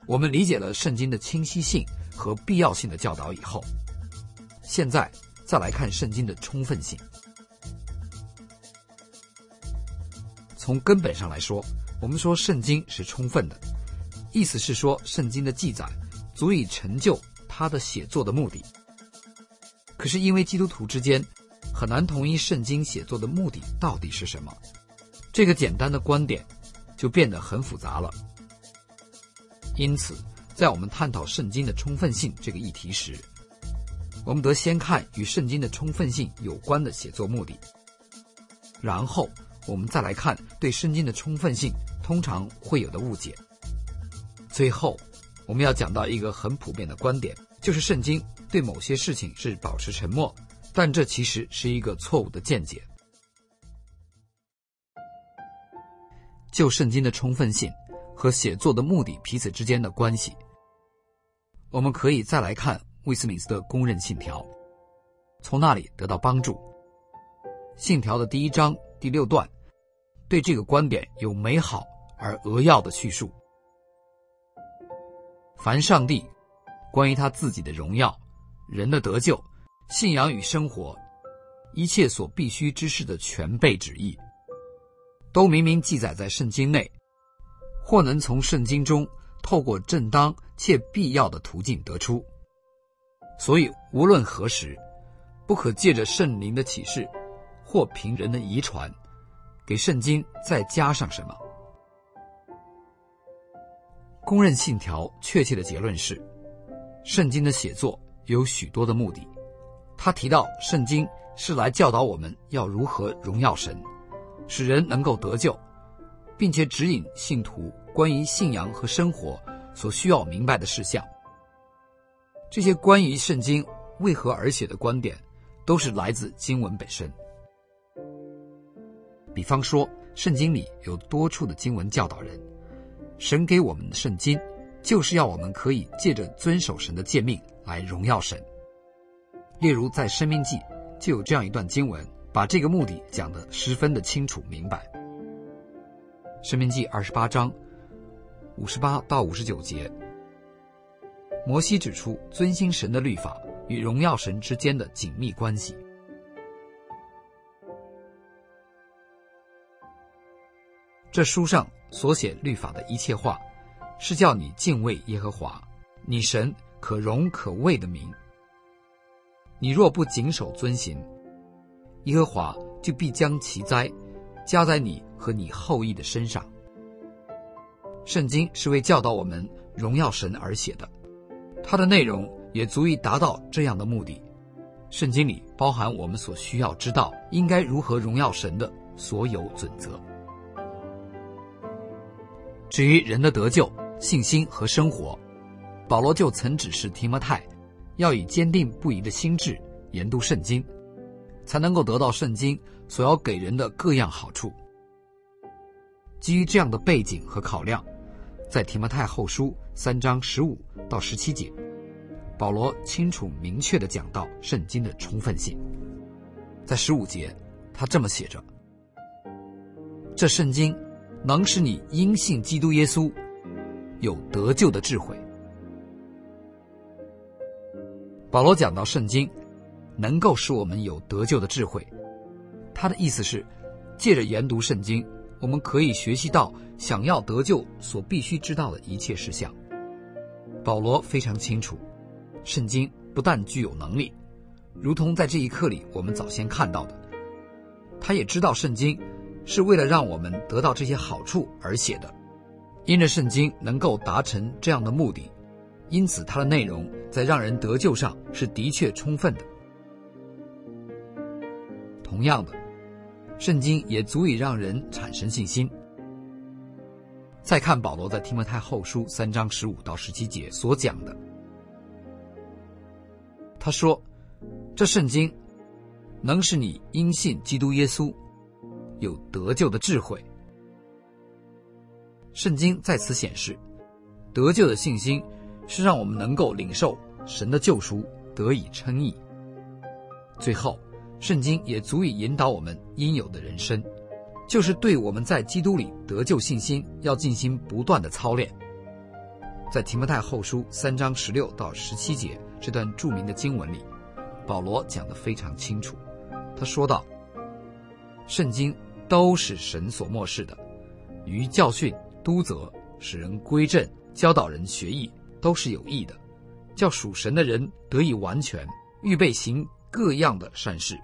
我们理解了圣经的清晰性和必要性的教导以后，现在再来看圣经的充分性。从根本上来说，我们说圣经是充分的，意思是说圣经的记载足以成就它的写作的目的。可是因为基督徒之间很难同意圣经写作的目的到底是什么，这个简单的观点就变得很复杂了。因此在我们探讨圣经的充分性这个议题时，我们得先看与圣经的充分性有关的写作目的，然后我们再来看对圣经的充分性通常会有的误解。最后我们要讲到一个很普遍的观点，就是圣经对某些事情是保持沉默，但这其实是一个错误的见解。就圣经的充分性和写作的目的彼此之间的关系，我们可以再来看威斯敏斯特公认信条，从那里得到帮助。信条的第1章第6段对这个观点有美好而扼要的叙述。凡上帝关于他自己的荣耀、人的得救、信仰与生活，一切所必须知识的全备旨意，都明明记载在圣经内，或能从圣经中透过正当且必要的途径得出。所以无论何时，不可借着圣灵的启示或凭人的遗传给圣经再加上什么。公认信条确切的结论是，圣经的写作有许多的目的。他提到圣经是来教导我们要如何荣耀神，使人能够得救，并且指引信徒关于信仰和生活所需要明白的事项。这些关于圣经为何而写的观点都是来自经文本身。比方说，圣经里有多处的经文教导人，神给我们的圣经就是要我们可以借着遵守神的诫命来荣耀神。例如在申命记就有这样一段经文，把这个目的讲得十分的清楚明白。申命记28章58到59节，摩西指出遵行神的律法与荣耀神之间的紧密关系。这书上所写律法的一切话，是叫你敬畏耶和华你神可荣可畏的名。你若不谨守遵行，耶和华就必将其灾加在你和你后裔的身上。圣经是为教导我们荣耀神而写的，它的内容也足以达到这样的目的。圣经里包含我们所需要知道应该如何荣耀神的所有准则。至于人的得救、信心和生活，保罗就曾指示提摩太要以坚定不移的心志研读圣经，才能够得到圣经所要给人的各样好处。基于这样的背景和考量，在提摩太后书3章15到17节，保罗清楚明确地讲到圣经的充分性。在15节他这么写着，这圣经能使你因信基督耶稣有得救的智慧。保罗讲到圣经能够使我们有得救的智慧，他的意思是借着研读圣经，我们可以学习到想要得救所必须知道的一切事项。保罗非常清楚，圣经不但具有能力，如同在这一课里我们早先看到的，他也知道圣经是为了让我们得到这些好处而写的。因着圣经能够达成这样的目的，因此它的内容在让人得救上是的确充分的。同样的，圣经也足以让人产生信心。再看保罗在提摩太后书3章15到17节所讲的，他说，这圣经能使你因信基督耶稣有得救的智慧。圣经在此显示，得救的信心是让我们能够领受神的救赎，得以称义。最后，圣经也足以引导我们应有的人生，就是对我们在基督里得救信心要进行不断的操练。 在提摩太后书3章16到17节这段著名的经文里，保罗讲得非常清楚。他说道，圣经都是神所默示的，于教训、督责、使人归正、教导人学义，都是有益的，叫属神的人得以完全，预备行各样的善事。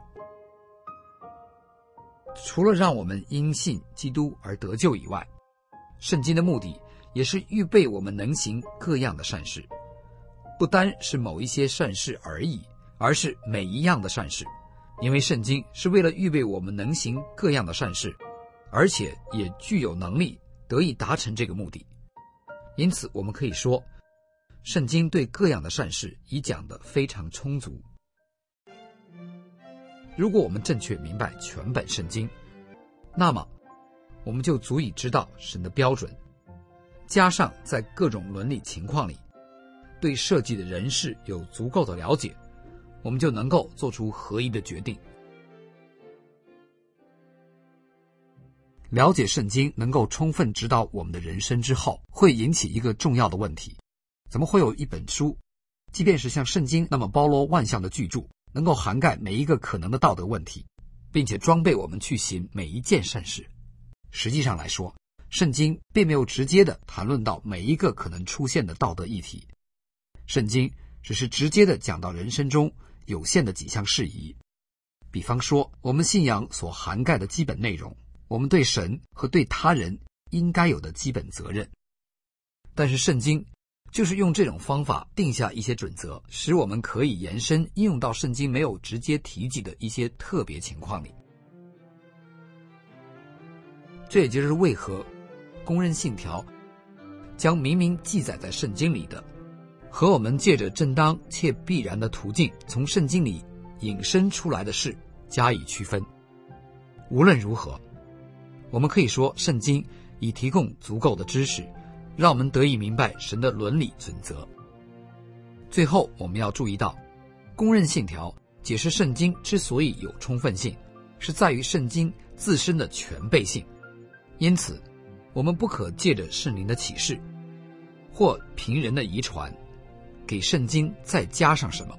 除了让我们因信基督而得救以外，圣经的目的也是预备我们能行各样的善事，不单是某一些善事而已，而是每一样的善事。因为圣经是为了预备我们能行各样的善事，而且也具有能力得以达成这个目的。因此我们可以说，圣经对各样的善事已讲得非常充足。如果我们正确明白全本圣经，那么我们就足以知道神的标准，加上在各种伦理情况里对涉及的人事有足够的了解，我们就能够做出合一的决定。了解圣经能够充分指导我们的人生之后，会引起一个重要的问题：怎么会有一本书，即便是像圣经那么包罗万象的巨著，能够涵盖每一个可能的道德问题，并且装备我们去行每一件善事？实际上来说，圣经并没有直接地谈论到每一个可能出现的道德议题，圣经只是直接地讲到人生中有限的几项事宜，比方说我们信仰所涵盖的基本内容，我们对神和对他人应该有的基本责任。但是圣经就是用这种方法定下一些准则，使我们可以延伸应用到圣经没有直接提及的一些特别情况里。这也就是为何公认信条将明明记载在圣经里的，和我们借着正当且必然的途径从圣经里引申出来的事加以区分。无论如何，我们可以说圣经已提供足够的知识，让我们得以明白神的伦理准则。最后我们要注意到，公认信条解释圣经之所以有充分性，是在于圣经自身的全备性。因此我们不可借着圣灵的启示或凭人的遗传给圣经再加上什么。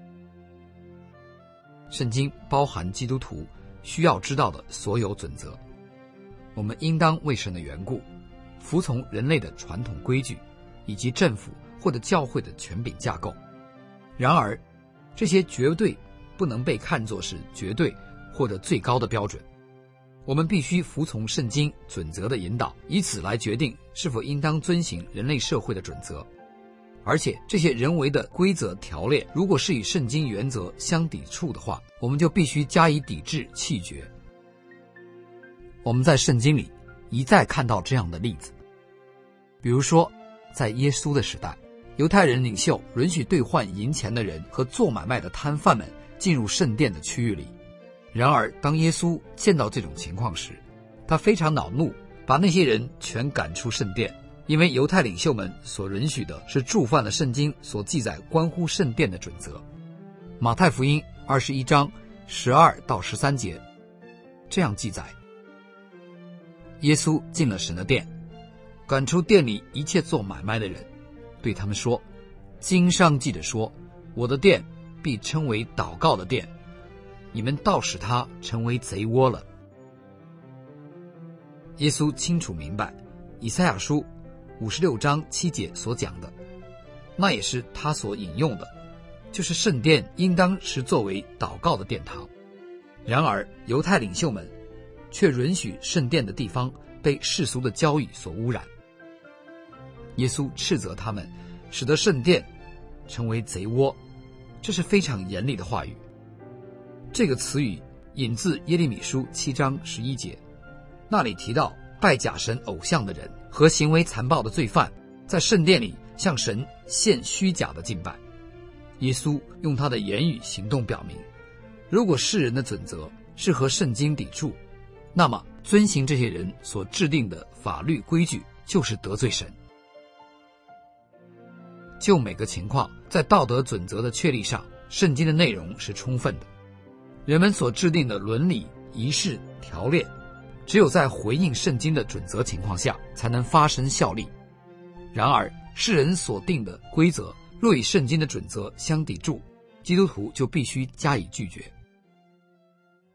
圣经包含基督徒需要知道的所有准则，我们应当为神的缘故服从人类的传统规矩以及政府或者教会的权柄架构。然而这些绝对不能被看作是绝对或者最高的标准，我们必须服从圣经准则的引导，以此来决定是否应当遵行人类社会的准则。而且这些人为的规则条例如果是与圣经原则相抵触的话，我们就必须加以抵制弃绝。我们在圣经里一再看到这样的例子，比如说在耶稣的时代，犹太人领袖允许兑换银钱的人和做买卖的摊贩们进入圣殿的区域里。然而当耶稣见到这种情况时，他非常恼怒，把那些人全赶出圣殿，因为犹太领袖们所允许的是触犯了圣经所记载关乎圣殿的准则。马太福音21章12到13节这样记载，耶稣进了神的殿，赶出店里一切做买卖的人，对他们说，经上记着说，我的殿必称为祷告的殿，你们倒使它成为贼窝了。耶稣清楚明白以赛亚书56章7节所讲的，那也是他所引用的，就是圣殿应当是作为祷告的殿堂。然而犹太领袖们却允许圣殿的地方被世俗的交易所污染。耶稣斥责他们，使得圣殿成为贼窝，这是非常严厉的话语。这个词语引自耶利米书7章11节，那里提到拜假神偶像的人和行为残暴的罪犯在圣殿里向神献虚假的敬拜。耶稣用他的言语行动表明，如果世人的准则是和圣经抵触，那么遵行这些人所制定的法律规矩就是得罪神。就每个情况，在道德准则的确立上，圣经的内容是充分的。人们所制定的伦理、仪式、条例，只有在回应圣经的准则情况下才能发生效力。然而世人所定的规则若与圣经的准则相抵触，基督徒就必须加以拒绝。